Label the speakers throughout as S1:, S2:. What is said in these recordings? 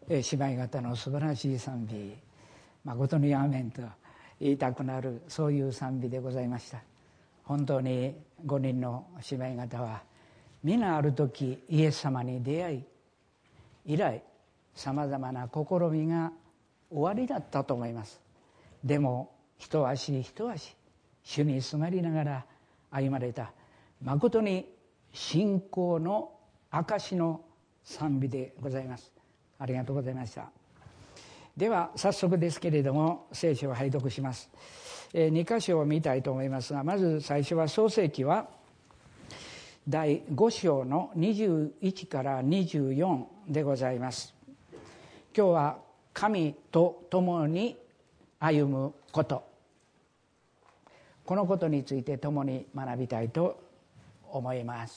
S1: 姉妹方の素晴らしい賛美、誠にアーメンと言いたくなる、そういう賛美でございました。本当に5人の姉妹方は皆ある時イエス様に出会い以来、さまざまな試みが終わりだったと思います。でも一足一足主にすがりながら歩まれた、誠に信仰の証の賛美でございます。ありがとうございました。では早速ですけれども聖書を拝読します。2箇所を見たいと思いますが、まず最初は創世記は第5章の21から24でございます。今日は神と共に歩むこと、このことについて共に学びたいと思います。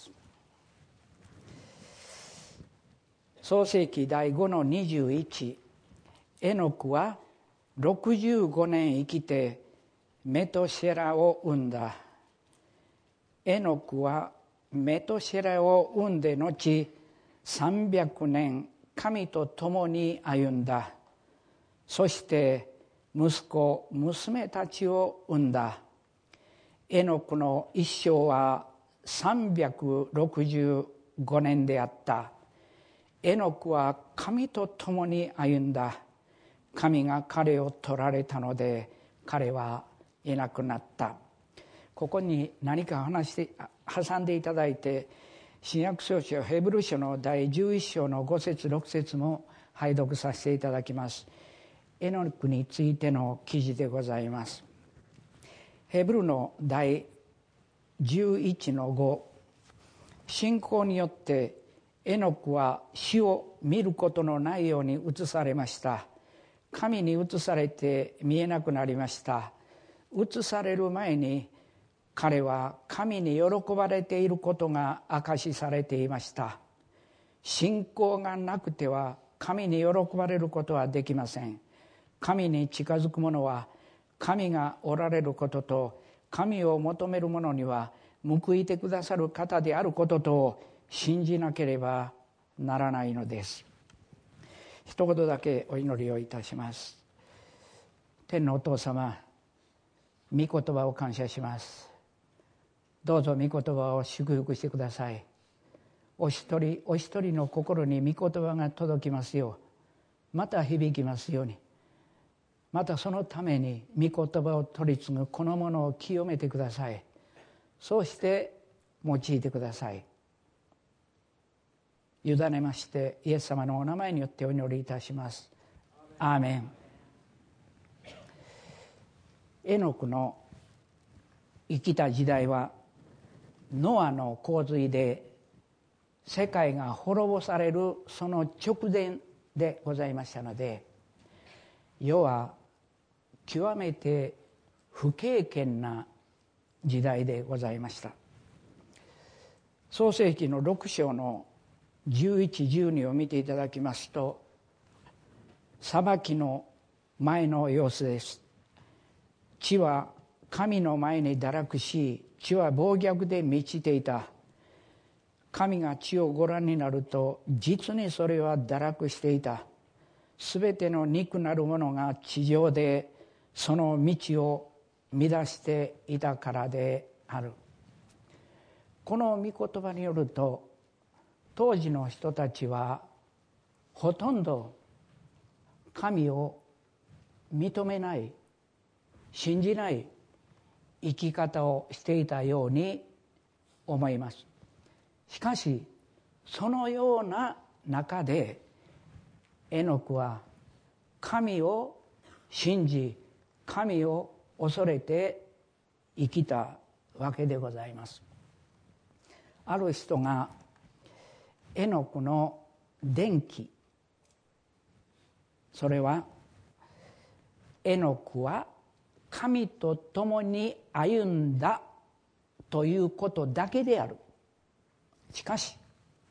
S1: 創世記第5の21、エノクは65年生きてメトシェラを産んだ。エノクはメトシェラを産んで後300年神と共に歩んだ。そして息子娘たちを産んだ。エノクの一生は365年であった。エノクは神と共に歩んだ。神が彼を取られたので彼はいなくなった。ここに何か挟んでいただいて、新約聖書ヘブル書の第11章の5節6節も拝読させていただきます。エノクについての記事でございます。ヘブルの第11の5、信仰によってエノクは死を見ることのないように移されました。神に移されて見えなくなりました。移される前に彼は神に喜ばれていることが証しされていました。信仰がなくては神に喜ばれることはできません。神に近づく者は神がおられることと、神を求める者には報いてくださる方であることと信じなければならないのです。一言だけお祈りをいたします。天のお父様、御言葉を感謝します。どうぞ御言葉を祝福してください。お一人お一人の心に御言葉が届きますよう、また響きますように、またそのために御言葉を取り継ぐこのものを清めてください。そうして用いてください。委ねましてイエス様のお名前によってお祈りいたします。アーメン。エノクの生きた時代はノアの洪水で世界が滅ぼされるその直前でございましたので、世は極めて不経験な時代でございました。創世記の6章の11、12を見ていただきますと、裁きの前の様子です。地は神の前に堕落し、地は暴虐で満ちていた。神が地をご覧になると、実にそれは堕落していた。すべての肉なるものが地上でその道を乱していたからである。この御言葉によると、当時の人たちはほとんど神を認めない、信じない生き方をしていたように思います。しかしそのような中でエノクは神を信じ、神を恐れて生きたわけでございます。ある人がエノクの伝記、それはエノクは神と共に歩んだということだけである。しかし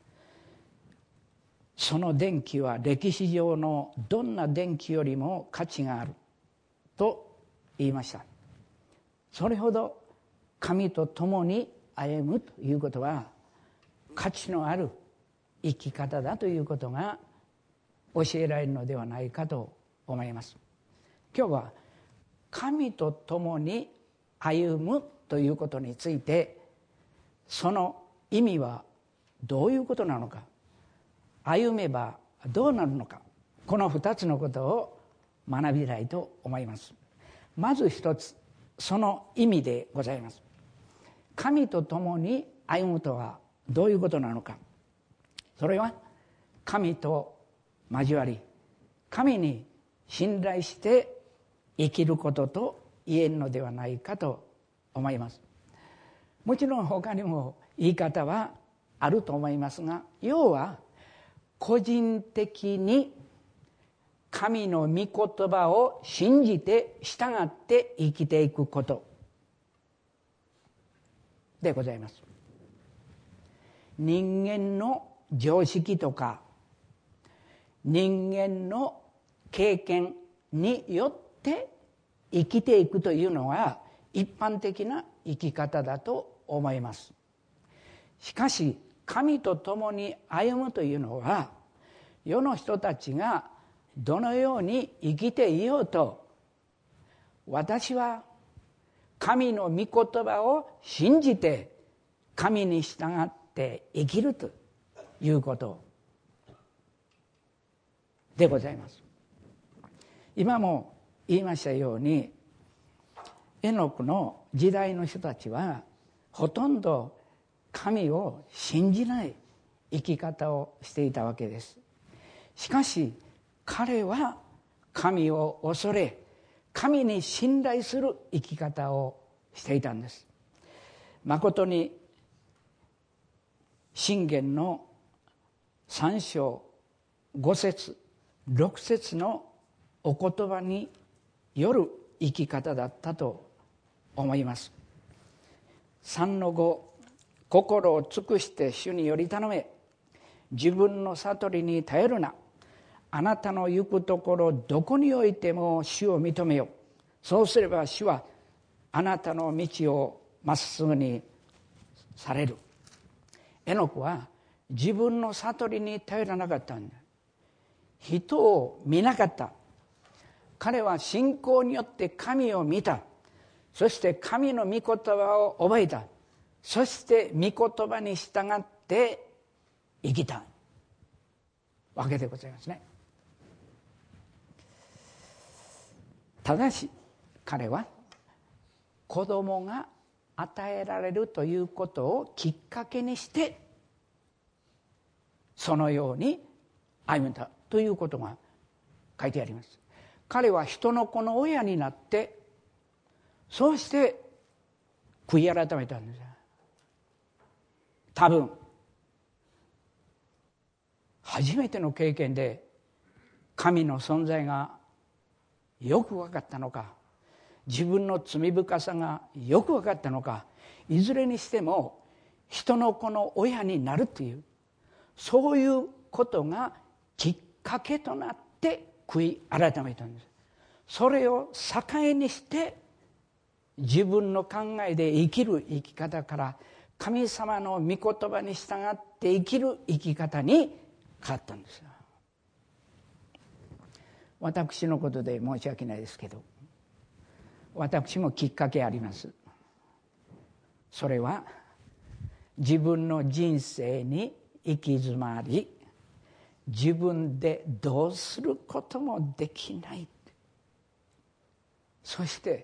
S1: その伝記は歴史上のどんな伝記よりも価値があると言いました。それほど神と共に歩むということは価値のある生き方だということが教えられるのではないかと思います。今日は神と共に歩むということについて、その意味はどういうことなのか、歩めばどうなるのか、この2つのことを学びたいと思います。まず一つ、その意味でございます。神と共に歩むとはどういうことなのか。それは神と交わり、神に信頼して生きることと言えるのではないかと思います。もちろん他にも言い方はあると思いますが、要は個人的に神の御言葉を信じて従って生きていくことでございます。人間の常識とか人間の経験によって生きていくというのは一般的な生き方だと思います。しかし神と共に歩むというのは、世の人たちがどのように生きていようと、私は神の御言葉を信じて神に従って生きるということでございます。今も言いましたように、エノクの時代の人たちはほとんど神を信じない生き方をしていたわけです。しかし彼は神を恐れ、神に信頼する生き方をしていたんです。まことに箴言の3章5節6節のお言葉による生き方だったと思います。3-5、心を尽くして主により頼め、自分の悟りに頼るな、あなたの行くところどこにおいても主を認めよ。そうすれば主はあなたの道をまっすぐにされる。エノクは自分の悟りに頼らなかったんだ。人を見なかった。彼は信仰によって神を見た。そして神の御言葉を覚えた。そして御言葉に従って生きたわけでございますね。ただし彼は子供が与えられるということをきっかけにしてそのように歩んだということが書いてあります。彼は人の子の親になって、そうして悔い改めたんです。多分初めての経験で神の存在がよく分かったのか、自分の罪深さがよく分かったのか、いずれにしても人の子の親になるという、そういうことがきっかけとなって悔い改めたんです。それを境にして自分の考えで生きる生き方から神様の御言葉に従って生きる生き方に変わったんです。私のことで申し訳ないですけど、私もきっかけあります。それは自分の人生に行き詰まり、自分でどうすることもできない。そして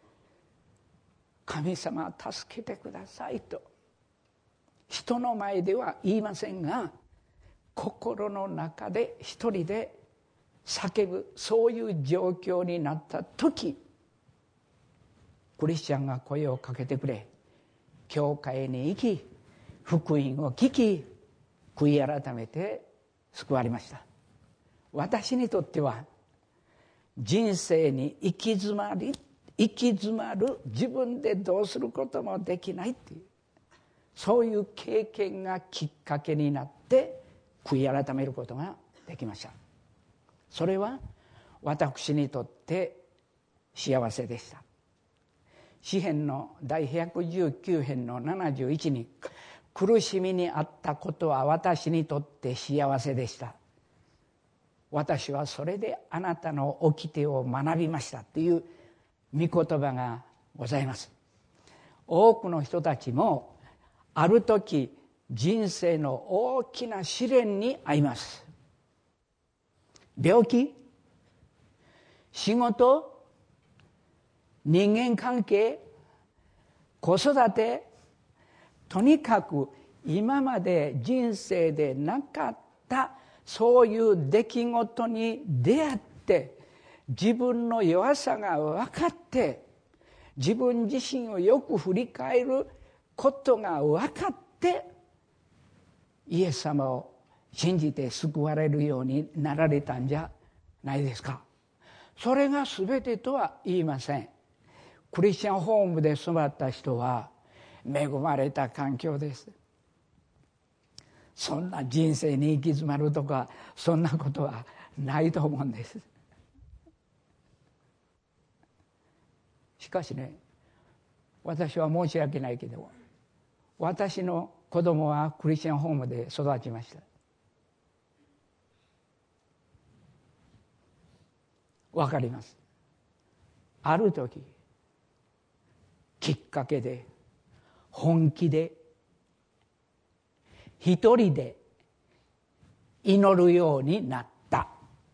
S1: 神様助けてくださいと人の前では言いませんが、心の中で一人で叫ぶ、そういう状況になった時、クリスチャンが声をかけてくれ、教会に行き福音を聞き悔い改めて救われました。私にとっては人生に行き詰まる、自分でどうすることもできないっていう、そういう経験がきっかけになって悔い改めることができました。それは私にとって幸せでした。詩編の第119編の71に、苦しみにあったことは私にとって幸せでした。 私はそれであなたの掟を学びましたという御言葉がございます。多くの人たちもある時人生の大きな試練に遭います。病気、仕事、人間関係、子育て、とにかく今まで人生でなかったそういう出来事に出会って、自分の弱さが分かって、自分自身をよく振り返ることが分かって、イエス様を信じて救われるようになられたんじゃないですか。それが全てとは言いません。クリスチャンホームで育った人は恵まれた環境です。そんな人生に行き詰まるとかそんなことはないと思うんです。しかしね、私は申し訳ないけど、私の子供はクリスチャンホームで育ちました。わかります。ある時きっかけで本気で一人で祈るようになった。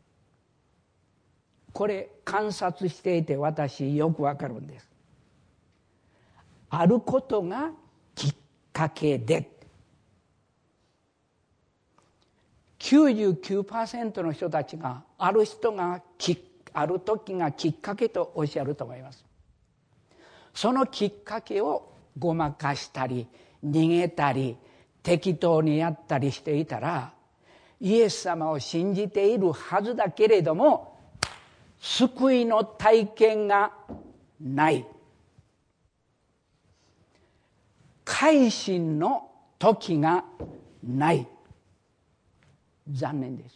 S1: これ観察していて私よくわかるんです。あることがきっかけで、99% の人たちがある人がある時がきっかけとおっしゃると思います。そのきっかけをごまかしたり逃げたり適当にやったりしていたら、イエス様を信じているはずだけれども救いの体験がない、改心の時がない。残念です。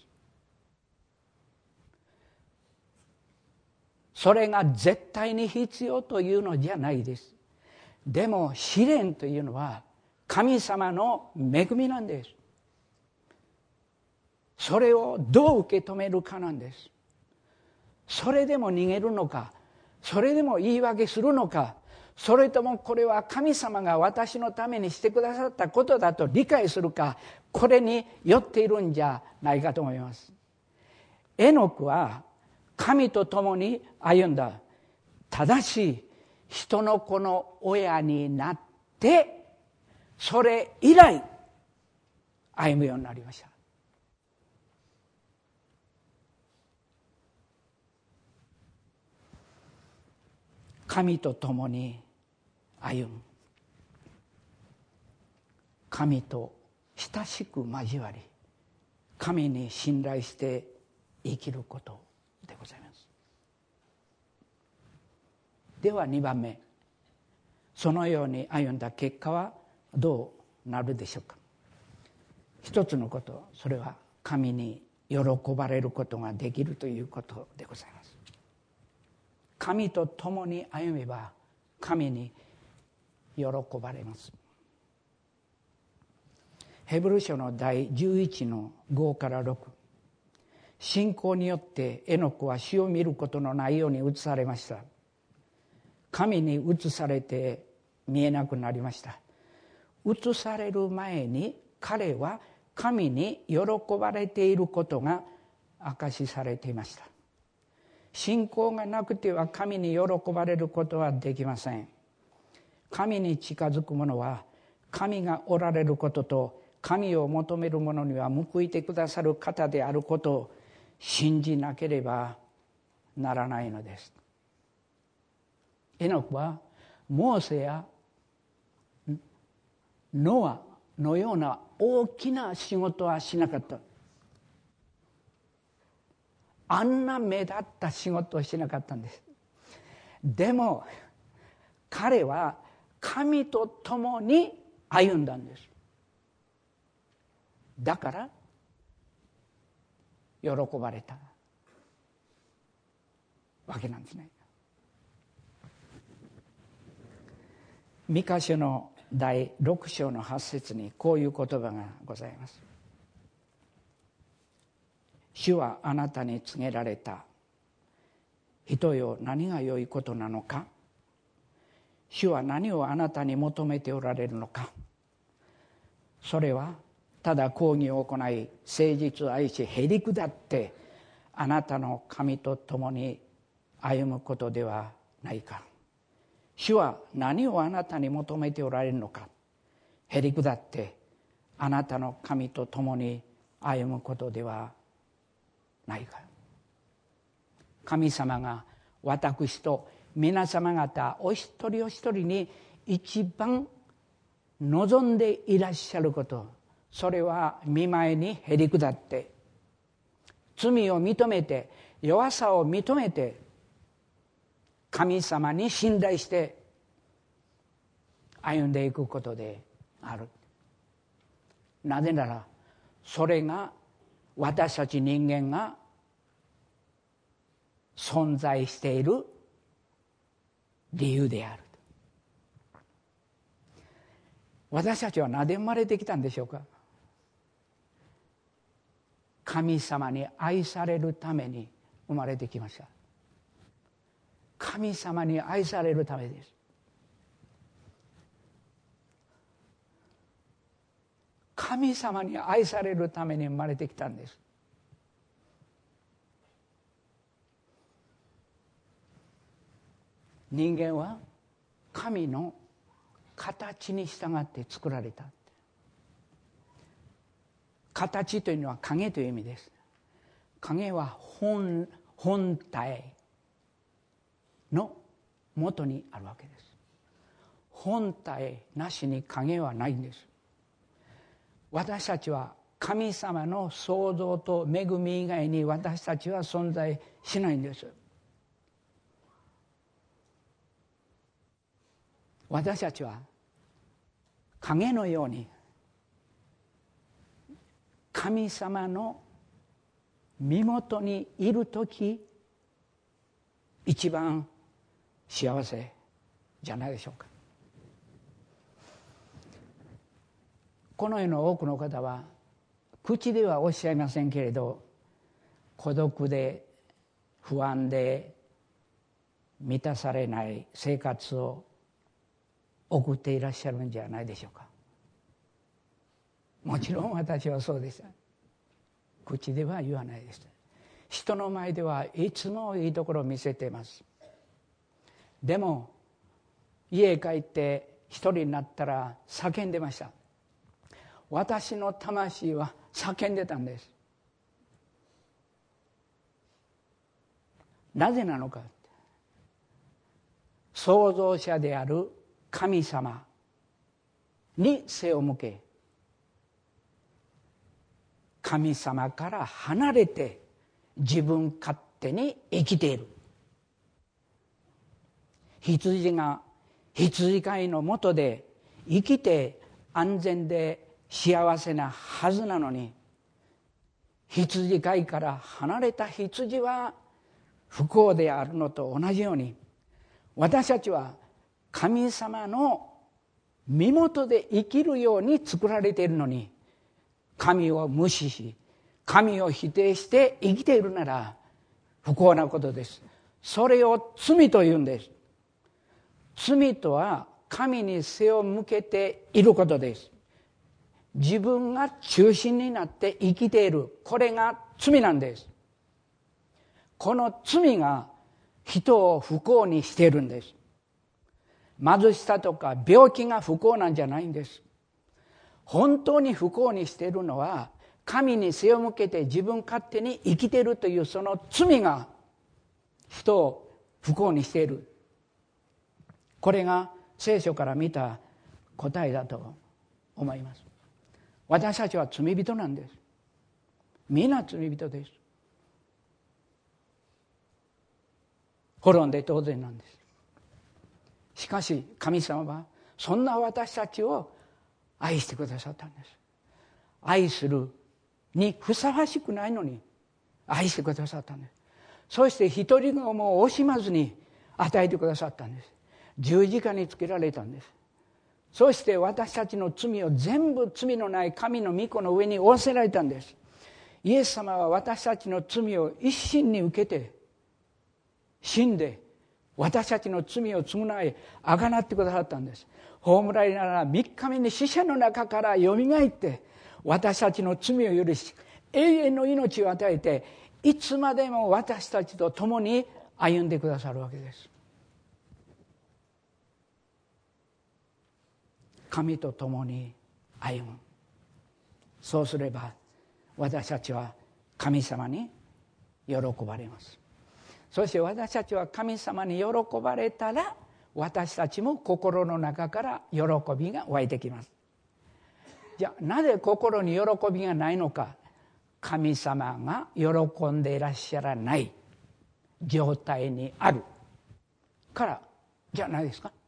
S1: それが絶対に必要というのじゃないです。でも試練というのは神様の恵みなんです。それをどう受け止めるかなんです。それでも逃げるのか、それでも言い訳するのか、それともこれは神様が私のためにしてくださったことだと理解するか、これによっているんじゃないかと思います。エノクは神と共に歩んだ。ただし人の子の親になってそれ以来歩むようになりました。神と共に歩む、神と親しく交わり神に信頼して生きることでございます。では2番目、そのように歩んだ結果はどうなるでしょうか。一つのこと、それは神に喜ばれることができるということでございます。神と共に歩めば神に喜ばれます。ヘブル書の第11の5から6、信仰によってエノクは死を見ることのないように移されました。神に移されて見えなくなりました。移される前に彼は神に喜ばれていることが証しされていました。信仰がなくては神に喜ばれることはできません。神に近づく者は神がおられることと神を求める者には報いてくださる方であることを信じなければならないのです。エノクはモーセやノアのような大きな仕事はしなかった。あんな目立った仕事をしなかったんです。でも彼は神と共に歩んだんです。だから喜ばれたわけなんですね。ミカ書の第6章の8節にこういう言葉がございます。 主はあなたに告げられた。人よ、何が良いことなのか。主は何をあなたに求めておられるのか。それはただ公義を行い、誠実を愛し、へり下ってあなたの神と共に歩むことではないか。主は何をあなたに求めておられるのか。へり下ってあなたの神と共に歩むことではないか。神様が私と皆様方お一人お一人に一番望んでいらっしゃること、それは御前にへり下って罪を認めて弱さを認めて神様に信頼して歩んでいくことである。なぜならそれが私たち人間が存在している理由である。私たちはなぜ生まれてきたんでしょうか。神様に愛されるために生まれてきました。神様に愛されるためです。神様に愛されるために生まれてきたんです。人間は神の形に従って作られた。形というのは影という意味です。影は本体の元にあるわけです。本体なしに影はないんです。私たちは神様の創造と恵み以外に私たちは存在しないんです。私たちは影のように神様の身元にいるとき一番幸せじゃないでしょうか。この世の多くの方は口ではおっしゃいませんけれど、孤独で不安で満たされない生活を送っていらっしゃるんじゃないでしょうか。もちろん私はそうでした。口では言わないでした。人の前ではいつもいいところを見せています。でも家へ帰って一人になったら叫んでました。私の魂は叫んでたんです。なぜなのか。創造者である神様に背を向け、神様から離れて自分勝手に生きている。羊が羊飼いのもとで生きて安全で幸せなはずなのに、羊飼いから離れた羊は不幸であるのと同じように、私たちは神様の身元で生きるように作られているのに、神を無視し神を否定して生きているなら不幸なことです。それを罪というんです。罪とは神に背を向けていることです。自分が中心になって生きている、これが罪なんです。この罪が人を不幸にしているんです。貧しさとか病気が不幸なんじゃないんです。本当に不幸にしているのは、神に背を向けて自分勝手に生きているというその罪が人を不幸にしている。これが聖書から見た答えだと思います。私たちは罪人なんです。みんな罪人です。滅んで当然なんです。しかし神様はそんな私たちを愛してくださったんです。愛するにふさわしくないのに愛してくださったんです。そして一人子も惜しまずに与えてくださったんです。十字架につけられたんです。そして私たちの罪を全部罪のない神の御子の上に負わせられたんです。 イエス様は私たちの罪を一身に受けて死んで、私たちの罪を償いあがなってくださったんです。葬られながら3日目に死者の中からよみがえって、私たちの罪を許し、永遠の命を与えて、いつまでも私たちと共に歩んでくださるわけです。神と共に歩む。そうすれば私たちは神様に喜ばれます。そして私たちは神様に喜ばれたら、私たちも心の中から喜びが湧いてきます。じゃあなぜ心に喜びがないのか。神様が喜んでいらっしゃらない状態にあるからじゃないですか。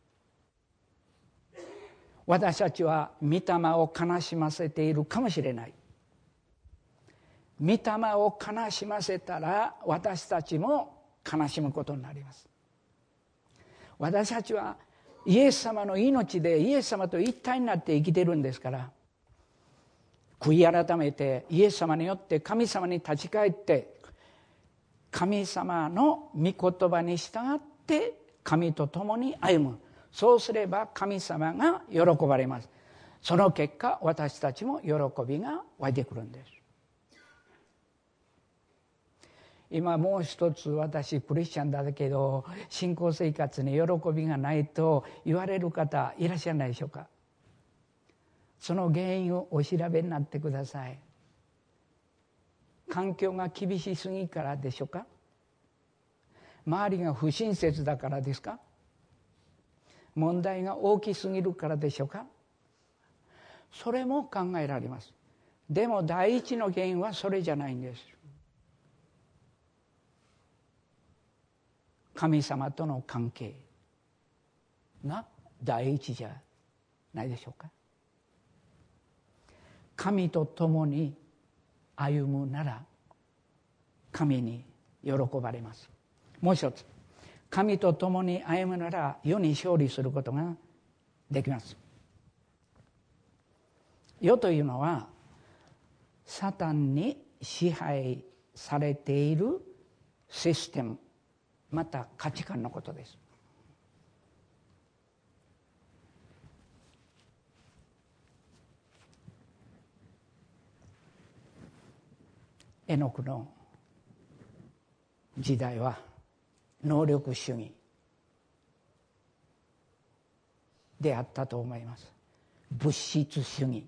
S1: 私たちは御霊を悲しませているかもしれない。御霊を悲しませたら私たちも悲しむことになります。私たちはイエス様の命でイエス様と一体になって生きているんですから、悔い改めてイエス様によって神様に立ち返って、神様の御言葉に従って神と共に歩む。そうすれば神様が喜ばれます。その結果私たちも喜びが湧いてくるんです。今もう一つ、私クリスチャンだけど信仰生活に喜びがないと言われる方いらっしゃらないでしょうか。その原因をお調べになってください。環境が厳しすぎからでしょうか。周りが不親切だからですか。問題が大きすぎるからでしょうか。それも考えられます。でも第一の原因はそれじゃないんです。神様との関係が第一じゃないでしょうか。神と共に歩むなら神に喜ばれます。もう一つ、神と共に歩むなら世に勝利することができます。世というのはサタンに支配されているシステム、また価値観のことです。エノクの時代は能力主義であったと思います。物質主義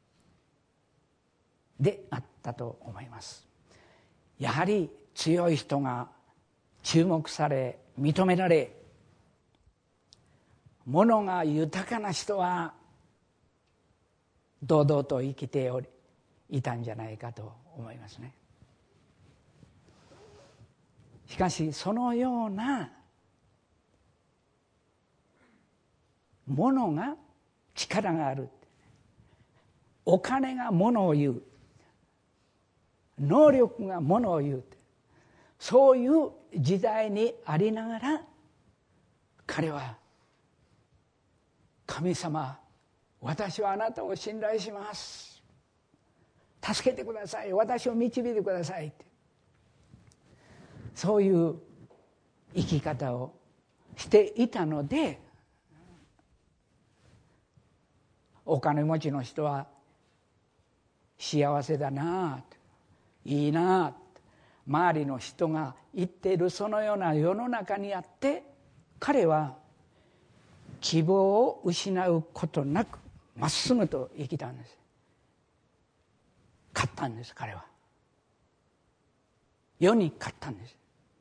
S1: であったと思います。やはり強い人が注目され認められ、物が豊かな人は堂々と生きていたんじゃないかと思いますね。しかしそのようなものが力がある、お金がものを言う、能力がものを言う、そういう時代にありながら、彼は神様、私はあなたを信頼します、助けてください、私を導いてくださいって、そういう生き方をしていたので、お金持ちの人は幸せだな、いいな、周りの人が言っているそのような世の中にあって、彼は希望を失うことなくまっすぐと生きたんです。勝ったんです。彼は世に勝ったんです。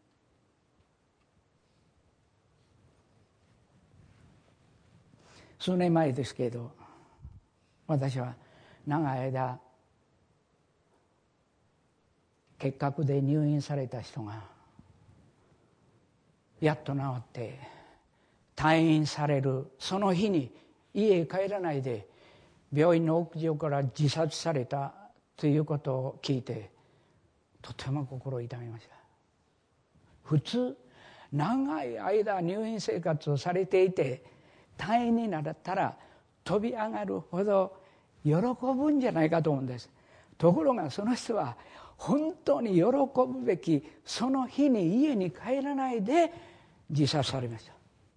S1: 数年前ですけれど、私は長い間結核で入院された人がやっと治って退院されるその日に家へ帰らないで病院の屋上から自殺されたということを聞いて、とても心を痛みました。普通長い間入院生活をされていて退院になったら飛び上がるほど喜ぶんじゃないかと思うんです。 ところがその人は本当に喜ぶべきその日に家に帰らないで自殺されました。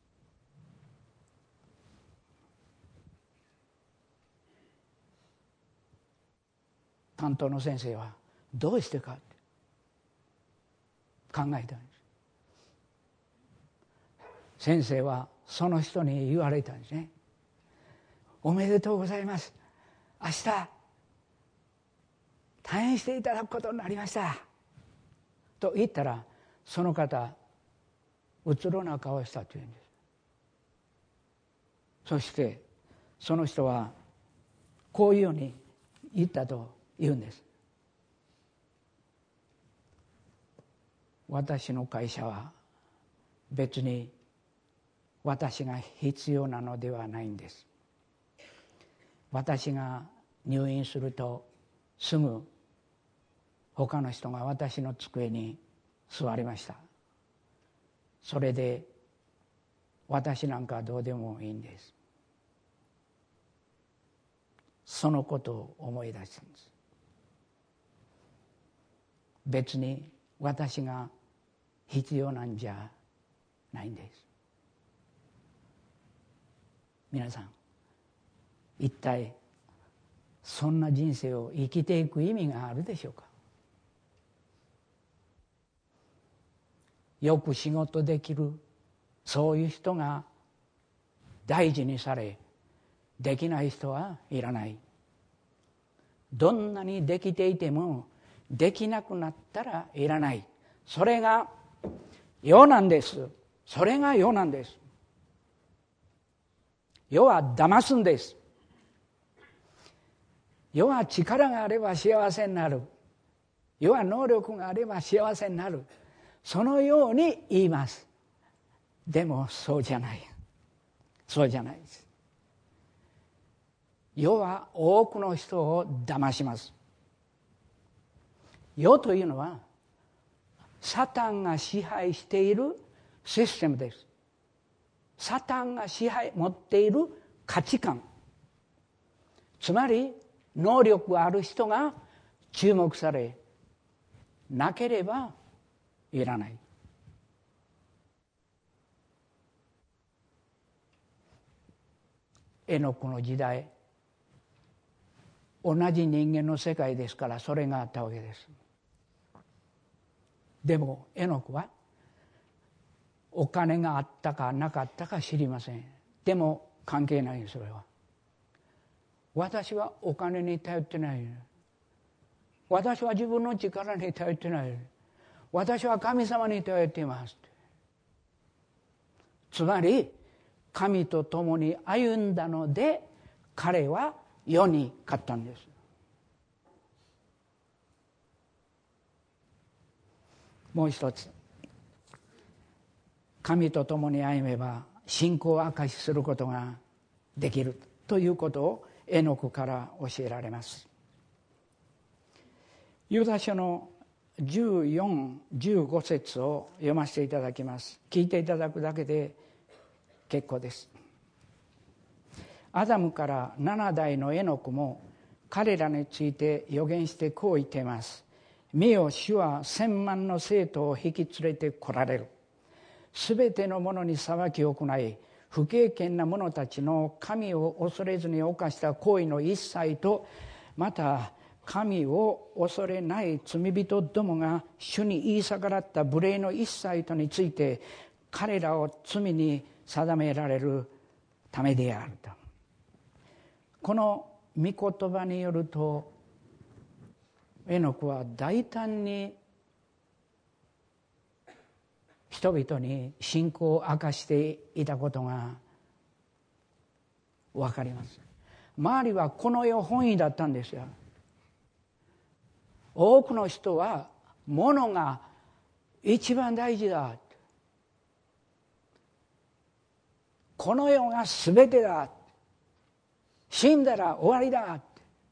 S1: 担当の先生はどうしてかって考えたんです。先生はその人に言われたんですね。おめでとうございます。明日退院していただくことになりましたと言ったら、その方うつろな顔をしたというんです。そしてその人はこういうように言ったと言うんです。私の会社は別に私が必要なのではないんです。私が入院するとすぐ他の人が私の机に座りました。それで私なんかどうでもいいんです。そのことを思い出したんです。別に私が必要なんじゃないんです。皆さん、一体そんな人生を生きていく意味があるでしょうか。よく仕事できるそういう人が大事にされ、できない人はいらない。どんなにできていてもできなくなったらいらない。それが世なんです。それが世なんです。世は騙すんです。世は力があれば幸せになる。世は能力があれば幸せになる。そのように言います。でもそうじゃない。そうじゃないです。世は多くの人を騙します。世というのはサタンが支配しているシステムです。サタンが持っている価値観、つまり能力がある人が注目され、なければいらない。エノクの時代、同じ人間の世界ですからそれがあったわけです。でもエノクはお金があったかなかったか知りません。でも関係ない。それは私はお金に頼ってない。私は自分の力に頼ってない。私は神様に頼っています。つまり神と共に歩んだので彼は世に勝ったんです。もう一つ、神と共に歩めば信仰を証しすることができるということをエノクから教えられます。ユダ書の14、15節を読ませていただきます。聞いていただくだけで結構です。アダムから7代のエノクも彼らについて預言してこう言っています。見よ、主は1000万の生徒を引き連れて来られる。すべての者に裁きを行い、不敬虔な者たちの神を恐れずに犯した行為の一切と、また神を恐れない罪人どもが主に言い逆らった無礼の一切とについて、彼らを罪に定められるためであると。この御言葉によると、エノクは大胆に人々に信仰を明かしていたことが分かります。周りはこの世本位だったんですよ。多くの人は物が一番大事だ、この世が全てだ、死んだら終わりだ、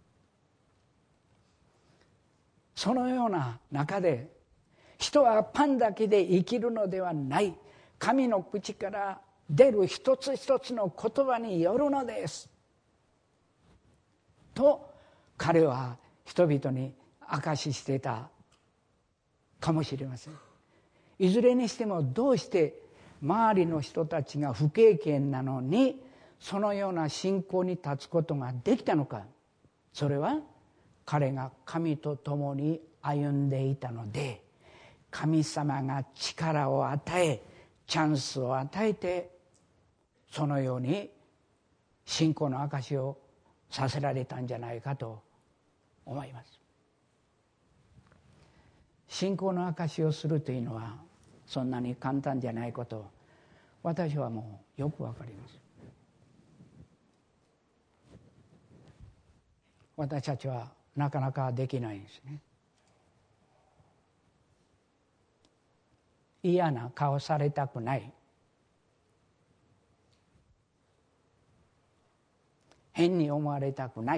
S1: そのような中で、人はパンだけで生きるのではない、神の口から出る一つ一つの言葉によるのですと彼は人々に証ししてたかもしれません。いずれにしてもどうして周りの人たちが不経験なのにそのような信仰に立つことができたのか。それは彼が神と共に歩んでいたので、神様が力を与えチャンスを与えてそのように信仰の証しをさせられたんじゃないかと思います。信仰の証しをするというのはそんなに簡単じゃないことを私はもうよくわかります。私たちはなかなかできないんですね。嫌な顔されたくない、変に思われたくない、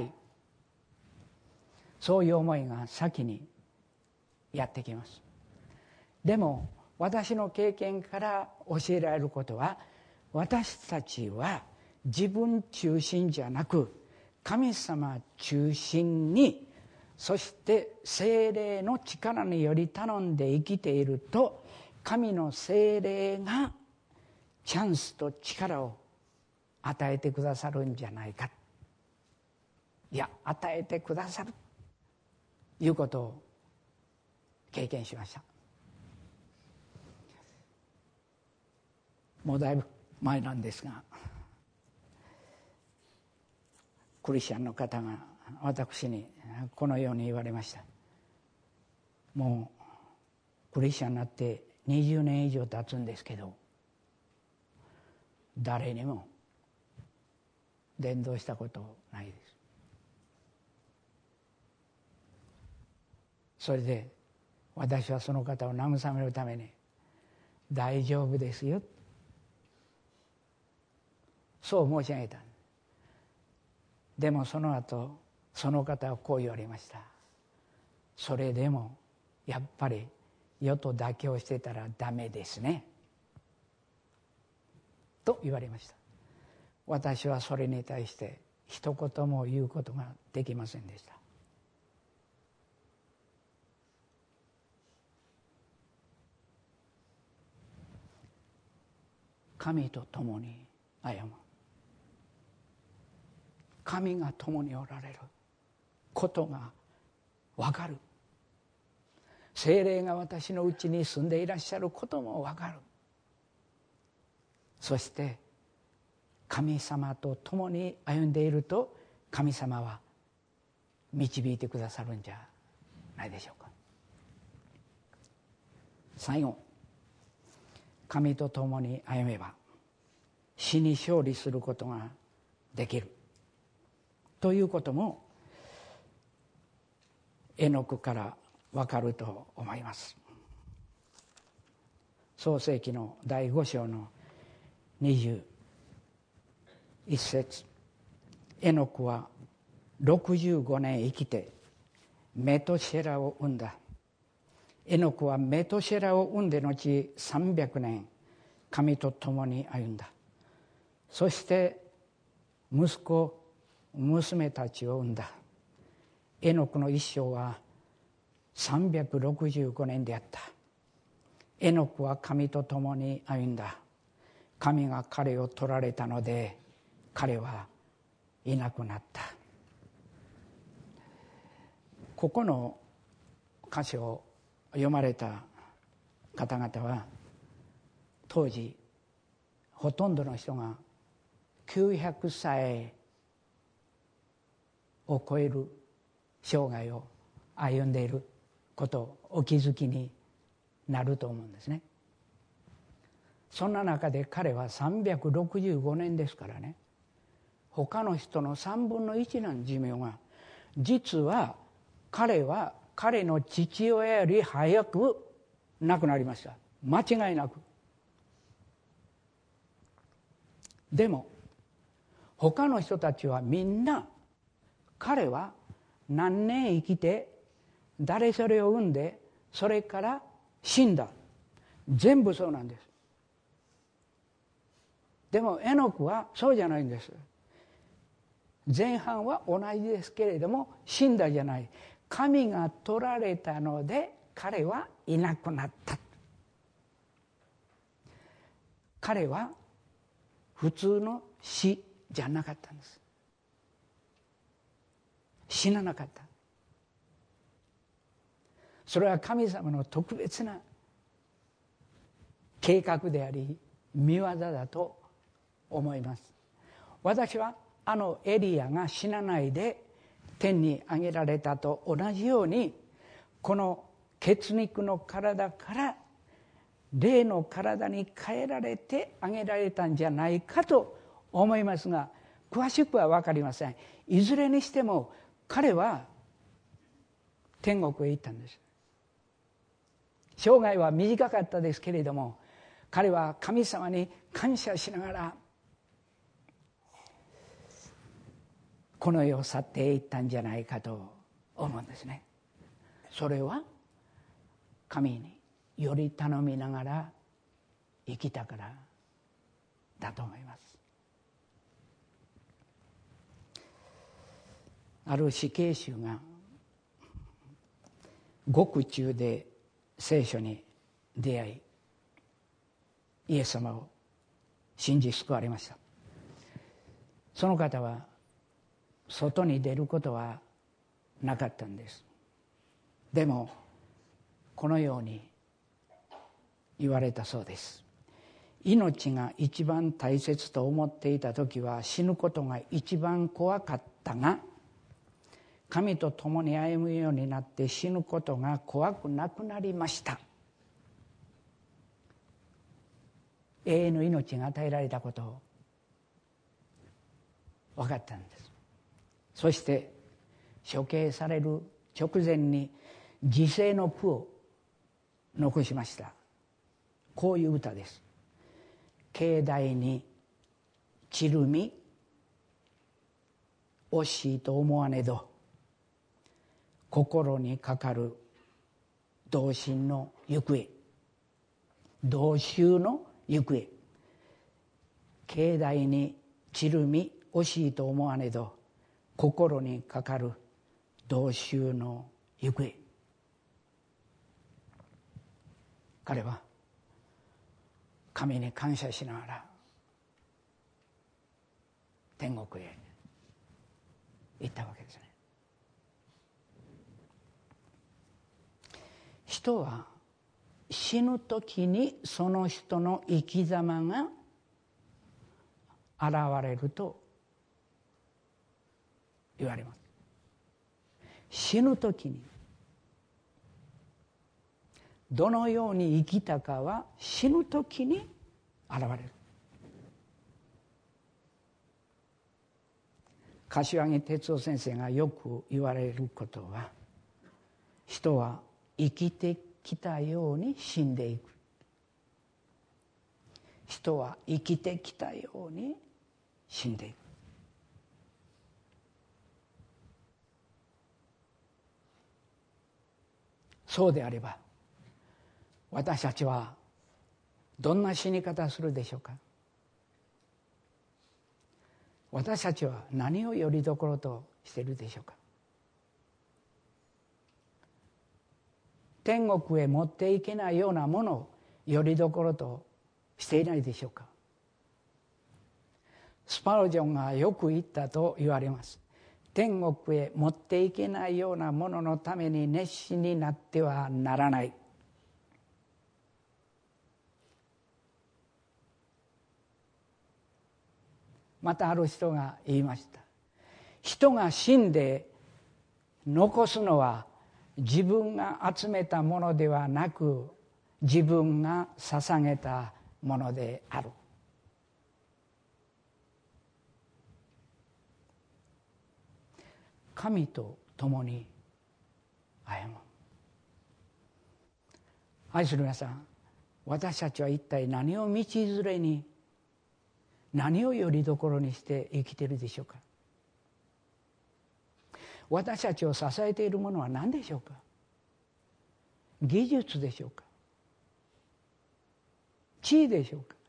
S1: そういう思いが先にやってきます。でも私の経験から教えられることは、私たちは自分中心じゃなく神様中心に、そして聖霊の力により頼んで生きていると、神の聖霊がチャンスと力を与えてくださるんじゃないか、いや与えてくださるということを経験しました。もうだいぶ前なんですが、クリスチャンの方が私にこのように言われました。もうクリスチャンになって20年以上経つんですけど、誰にも伝道したことないです。それで私はその方を慰めるために、大丈夫ですよ、そう申し上げた。でもその後その方はこう言われました。それでもやっぱり世と妥協してたらダメですねと言われました。私はそれに対して一言も言うことができませんでした。神と共に歩む、神が共におられることが分かる、聖霊が私のうちに住んでいらっしゃることも分かる。そして神様と共に歩んでいると、神様は導いてくださるんじゃないでしょうか。最後、神と共に歩めば死に勝利することができるということもエノクから分かると思います。創世記の第5章の21節、エノクは65年生きてメトシェラを生んだ。エノクはメトシェラを生んで後300年神と共に歩んだ。そして息子娘たちを生んだ。エノクの一生は365年であった。エノクは神と共に歩んだ。神が彼を取られたので彼はいなくなった。ここの箇所を読まれた方々は当時ほとんどの人が900歳を超える生涯を歩んでいることをお気づきになると思うんですね。そんな中で彼は365年ですからね、他の人の3分の1の寿命が、実は彼は彼の父親より早く亡くなりました。間違いなく。でも他の人たちはみんな、彼は何年生きて誰それを産んでそれから死んだ、全部そうなんです。でもエノクはそうじゃないんです。前半は同じですけれども死んだじゃない。 神が取られたので彼はいなくなった。彼は普通の死じゃなかったんです。死ななかった。それは神様の特別な計画であり御業だと思います。私はエリアが死なないで天に上げられたと同じように、この血肉の体から霊の体に変えられて上げられたんじゃないかと思いますが、詳しくは分かりません。いずれにしても彼は天国へ行ったんです。生涯は短かったですけれども、彼は神様に感謝しながらこの世を去っていったんじゃないかと思うんですね。それは神により頼みながら生きたからだと思います。ある死刑囚が獄中で聖書に出会い、イエス様を信じ救われました。その方は外に出ることはなかったんです。でもこのように言われたそうです。命が一番大切と思っていた時は死ぬことが一番怖かったが、神と共に歩むようになって死ぬことが怖くなくなりました。永遠の命が与えられたことを分かったんです。そして処刑される直前に自世の句を残しました。こういう歌です。境内に散るみ惜しいと思わねど、心にかかる同心の行方、同衆の行方。境内に散るみ惜しいと思わねど、心にかかる同衆の行方。彼は神に感謝しながら天国へ行ったわけですね。人は死ぬ時にその人の生き様が現れると言われます。死ぬ時にどのように生きたかは死ぬ時に現れる。柏木哲夫先生がよく言われることは、人は生きてきたように死んでいく。人は生きてきたように死んでいく。そうであれば私たちはどんな死に方をするでしょうか。私たちは何をよりどころとしているでしょうか。天国へ持っていけないようなものをよりどころとしていないでしょうか。スパルジョンがよく言ったと言われます。天国へ持っていけないようなもののために熱心になってはならない。またある人が言いました。人が死んで残すのは自分が集めたものではなく、自分が捧げたものである。神と共に歩む。愛する皆さん、私たちは一体何を道連れに、何をよりどころにして生きているでしょうか。私たちを支えているものは何でしょうか。技術でしょうか。地位でしょうか。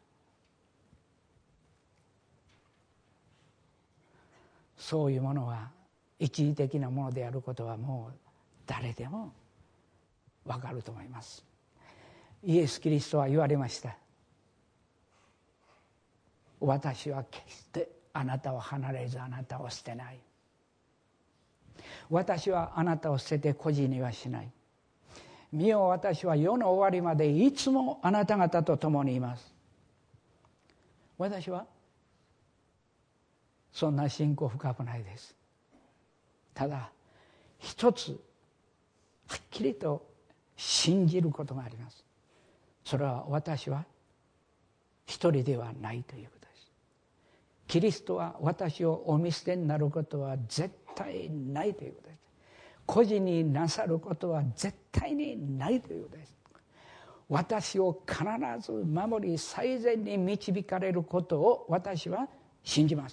S1: そういうものは一時的なものであることはもう誰でもわかると思います。イエス・キリストは言われました。私は決してあなたを離れずあなたを捨てない。私はあなたを捨てて孤児にはしない。見よ、私は世の終わりまでいつもあなた方と共にいます。私はそんな信仰深くないです。ただ一つはっきりと信じることがあります。それは私は一人ではないということです。キリストは私をお見捨てになることは絶対ないということです。孤児になさることは絶対にないということです。私を必ず守り最善に導かれることを私は信じます。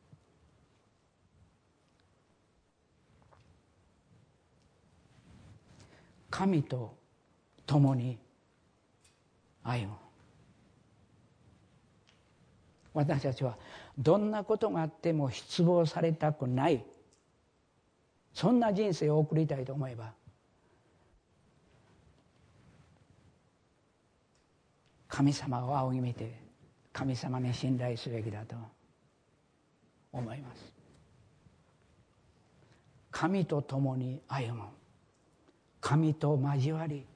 S1: 神と共に歩む。私たちはどんなことがあっても失望されたくない、そんな人生を送りたいと思えば、神様を仰ぎ見て神様に信頼すべきだと思います。神と共に歩む、神と交わり、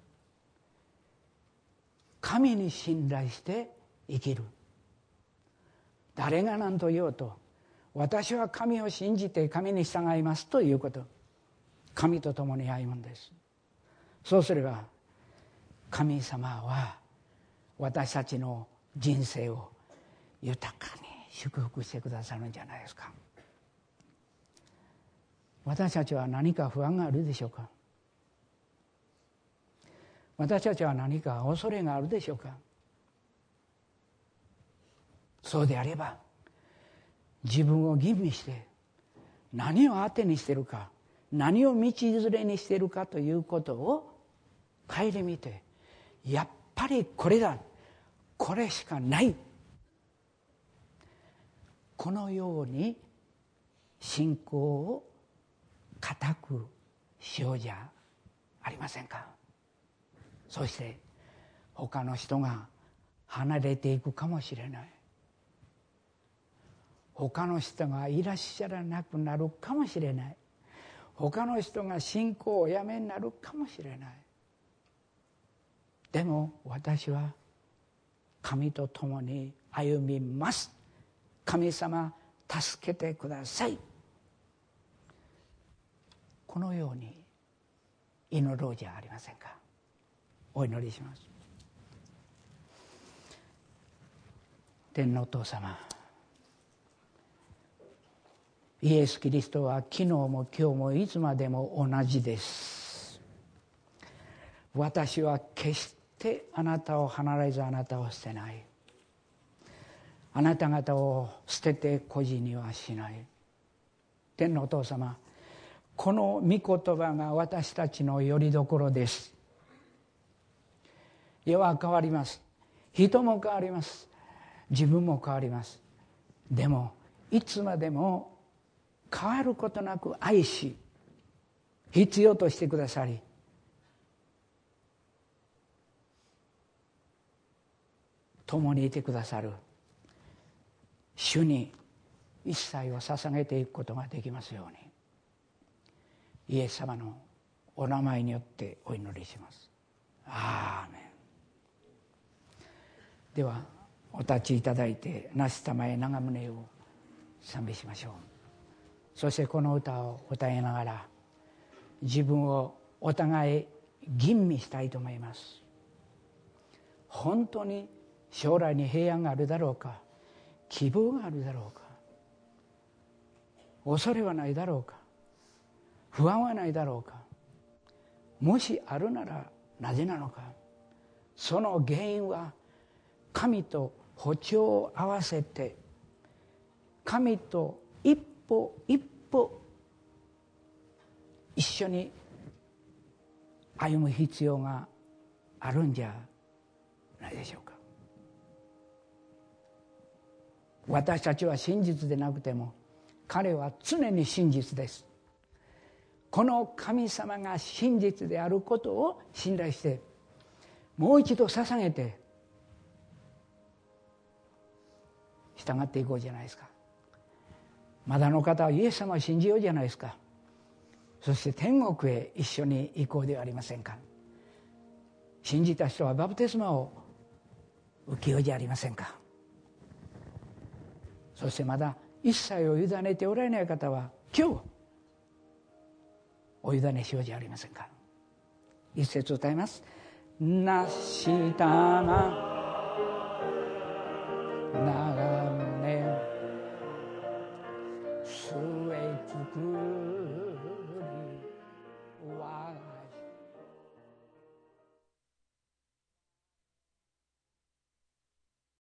S1: 神に信頼して生きる。誰が何と言おうと、私は神を信じて神に従いますということ、神と共に歩むんです。そうすれば神様は私たちの人生を豊かに祝福してくださるんじゃないですか。私たちは何か不安があるでしょうか。私たちは何か恐れがあるでしょうか。そうであれば自分を吟味して何を当てにしているか、何を道連れにしているかということを顧みて、やっぱりこれだ、これしかない、このように信仰を固くしようじゃありませんか。そして他の人が離れていくかもしれない、他の人がいらっしゃらなくなるかもしれない、他の人が信仰をおやめになるかもしれない。でも私は神と共に歩みます。神様助けてください。このように祈ろうじゃありませんか。お祈りします。天のお父様、イエス・キリストは昨日も今日もいつまでも同じです。私は決してあなたを離れずあなたを捨てない。あなた方を捨てて孤児にはしない。天のお父様、この御言葉が私たちの拠り所です。世は変わります。人も変わります。自分も変わります。でもいつまでも変わることなく愛し、必要としてくださり、共にいてくださる主に一切を捧げていくことができますように、イエス様のお名前によってお祈りします。アーメン。ではお立ちいただいて、なしたまえ長宗を賛美しましょう。そしてこの歌を歌いながら自分をお互い吟味したいと思います。本当に将来に平安があるだろうか、希望があるだろうか、恐れはないだろうか、不安はないだろうか、もしあるならなぜなのか。その原因は神と歩調を合わせて、神と一歩一歩一緒に歩む必要があるんじゃないでしょうか。私たちは真実でなくても彼は常に真実です。 この神様が真実であることを信頼して、もう一度捧げて従っていこうじゃないですか。まだの方はイエス様を信じようじゃないですか。そして天国へ一緒に行こうではありませんか。信じた人はバプテスマを受けようじゃありませんか。そしてまだ一切を委ねておられない方は今日お委ねしようじゃありませんか。一節歌います。なしたまな